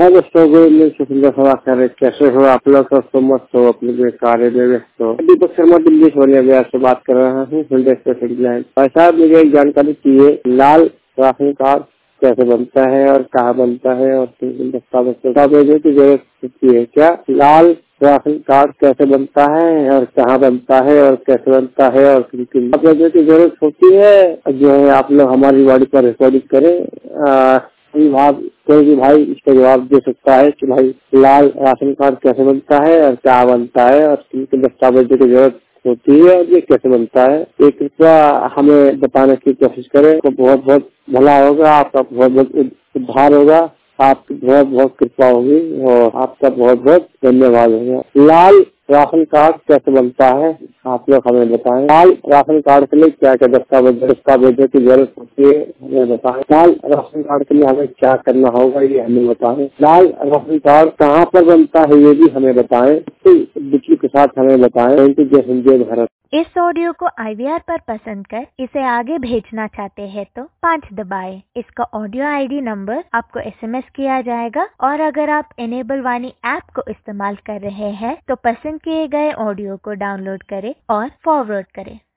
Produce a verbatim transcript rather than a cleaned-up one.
हाँ दोस्तों, good evening से सुंदर सभा कर रहे कैसे हो आप लोग? सब तो मस्त हो, अपने कार्य में व्यस्त हो। दीपक शर्मा दिल्ली सोनिया बिहार से बात कर रहा हूँ। भाई साहब, मुझे एक जानकारी चाहिए, लाल राशन कार्ड कैसे बनता है और कहाँ बनता है और किन किन दस्तावेजों की जरूरत होती है? क्या लाल राशन कार्ड कैसे बनता है और कहाँ बनता है और कैसे बनता है और किन किन दस्तावेजों की जरूरत होती है? जो है आप लोग हमारी वाड़ी पर रिकॉर्डिंग करें। कोई भाई कोई भी भाई इसका जवाब दे सकता है कि भाई लाल राशन कार्ड कैसे बनता है और क्या बनता है और किन किन दस्तावेजों की जरूरत होती है और ये कैसे बनता है? एक कृपया हमें बताने की कोशिश करें तो बहुत बहुत भला होगा, आपका बहुत बहुत उद्धार होगा, आपकी बहुत बहुत कृपा होगी और आपका बहुत बहुत धन्यवाद होगा। लाल राशन कार्ड कैसे बनता है आप लोग हमें बताएं। लाल राशन कार्ड के लिए क्या क्या दस्तावेज दस्तावेजों की जरूरत होती है हमें बताएं। लाल राशन कार्ड के लिए हमें क्या करना होगा ये हमें बताएं। लाल राशन कार्ड कहाँ पर बनता है ये भी हमें बताएं। बिजली के साथ हमें बताएं। जय हिंद जय भारत। इस ऑडियो को आई वी आर पर पसंद कर इसे आगे भेजना चाहते हैं तो पाँच दबाएं। इसका ऑडियो आई डी नंबर आपको एस एम एस किया जाएगा और अगर आप इनेबल वाणी ऐप को इस्तेमाल कर रहे हैं तो पसंद किए गए ऑडियो को डाउनलोड करें और फॉरवर्ड करें।